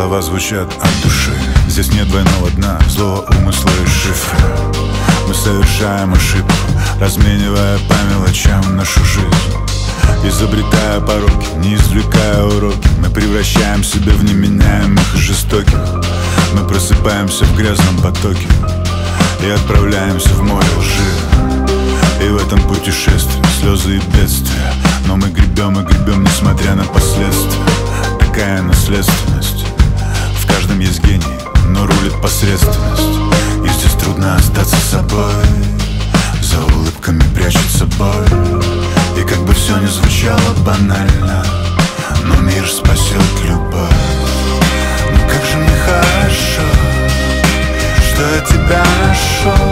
Слова звучат от души. Здесь нет двойного дна, злого умысла и шифра. Мы совершаем ошибку, разменивая по мелочам нашу жизнь. Изобретая пороки, не извлекая уроки, мы превращаем себя в неменяемых и жестоких. Мы просыпаемся в грязном потоке и отправляемся в море лжи. И в этом путешествии слезы и бедствия, но мы гребем и гребем, несмотря на последствия. Такая наследственность. В каждом есть гений, но рулит посредственность. И здесь трудно остаться собой. За улыбками прячется боль. И как бы все ни звучало банально, но мир спасет любовь. Ну как же мне хорошо, что я тебя нашел.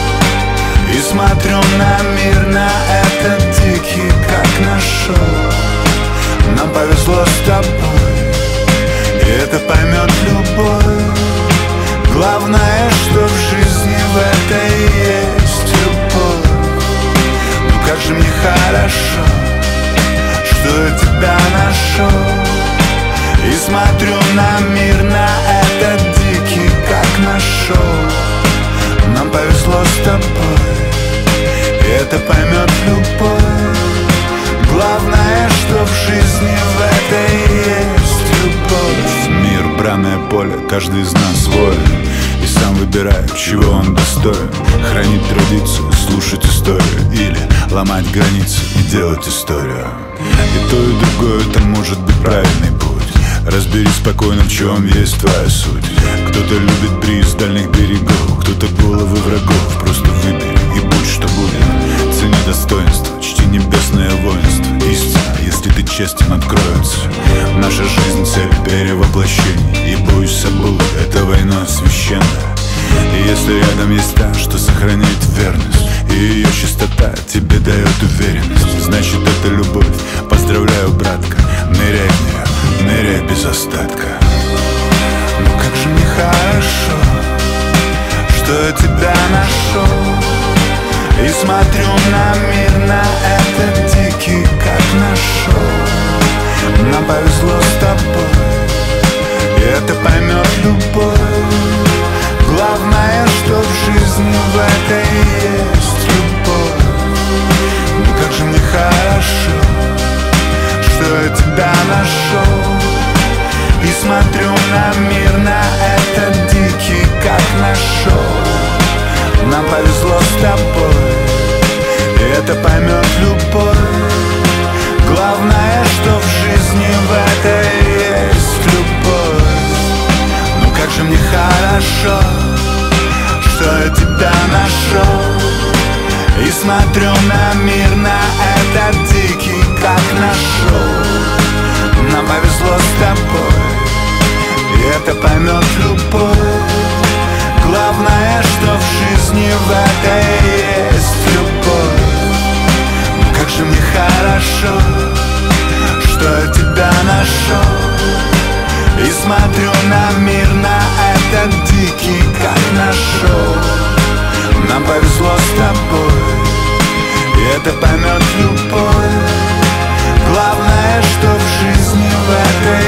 И смотрю на мир, на этот дикий, как нашел. Нам повезло с тобой, и это поймет любовь. Главное, что в жизни в этой есть любовь. Ну как же мне хорошо, что я тебя нашел. И смотрю на мир, на этот дикий, как нашел. Нам повезло с тобой, и это поймет любовь. Главное, что в жизни в этой есть любовь. Мир, бранное поле, каждый из нас воин, и сам выбирает, чего он достоин. Хранить традицию, слушать историю, или ломать границы и делать историю. И то, и другое, это может быть правильный путь. Разберись спокойно, в чем есть твоя суть. Кто-то любит бриз дальних берегов, кто-то головы врагов. Просто выбери и будь что будет. Цени достоинство, чти небесное воинство. Истина, если ты честен, откроется. Наша жизнь — цель перевоплощения. И бойся Бога, это война священная. И если рядом есть та, что сохраняет верность, и ее чистота тебе дает уверенность, значит это любовь. Поздравляю, братка, ныряй в нее, ныряй без остатка. Ну как же мне хорошо, что я тебя нашел. И смотрю на мир, на этот дикий, как нашел. Нам повезло с тобой, и это поймет любовь. Главное, что в жизни в этой есть любовь. Ну как же мне хорошо, что я тебя нашел. И смотрю на мир, на этот дикий, как нашел. Нам повезло с тобой, и это поймет любовь. Главное, что в жизни в этой есть любовь. Ну как же мне хорошо, что я тебя нашел. И смотрю на мир, на этот дикий, как нашел. Нам повезло с тобой, и это поймет любовь. Главное, что в жизни в этой есть любовь. Ну как же мне хорошо, что я тебя нашел. И смотрю на мир, на этот дикий, как нашел. Нам повезло с тобой, и это поймет любовь. Главное, что в жизни в этой